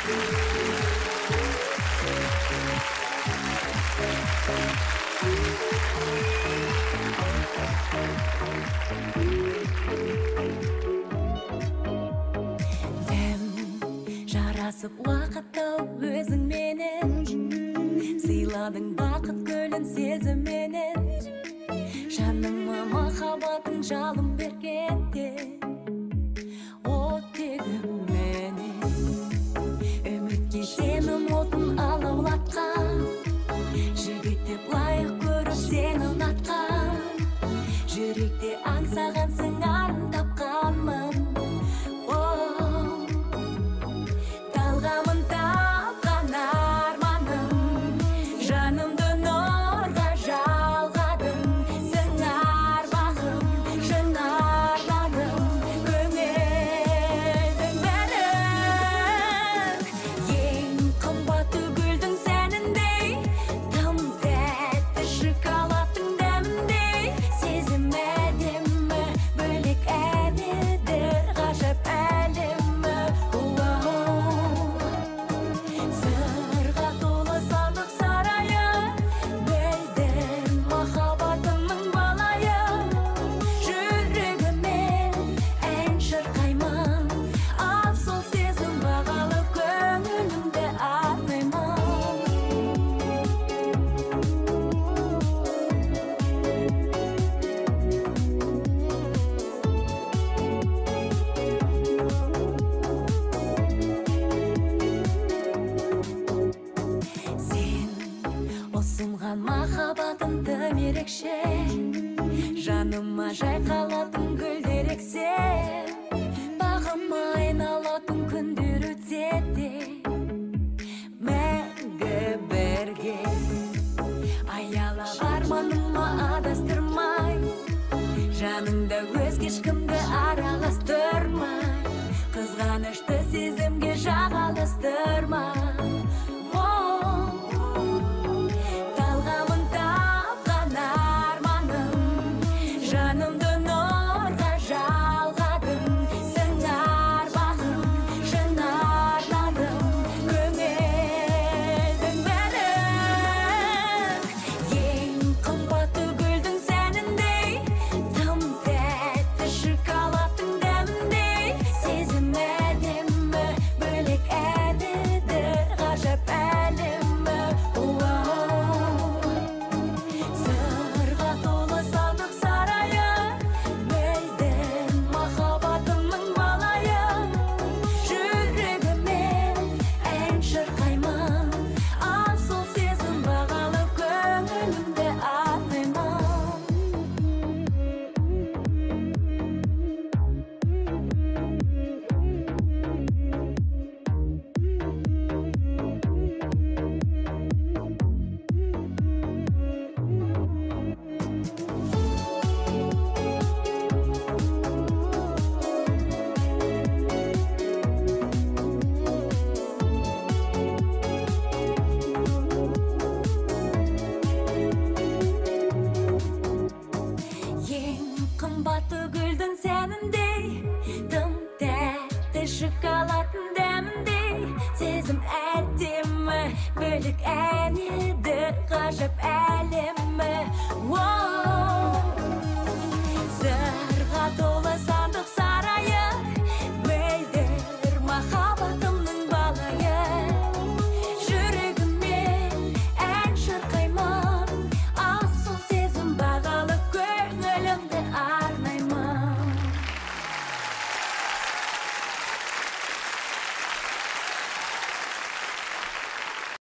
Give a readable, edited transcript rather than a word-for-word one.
Жарасып уақытта өзің менен сыйладың бақыт гүлін сезімменен жаныма махаббатың жалын бергенде оттегіменен үмітке сенім отын алаулатқан жігіт деп лайық көріп сені ұнатқан жүректе аңсағансың арын тапқанмын жаныма жайқалатын гүлдер ексе бағыма айналатын күндер өтсе де мәңгі бірге аялап арманыма адастырмай жаныңда өзге ешкімді араластырмай қызғанышты сезімге жағаластырмай қымбатты гүлдің сәніндей тым тәтті шоколадтың дәміндей сезім әдемі бөлек ән еді ғажап әлемі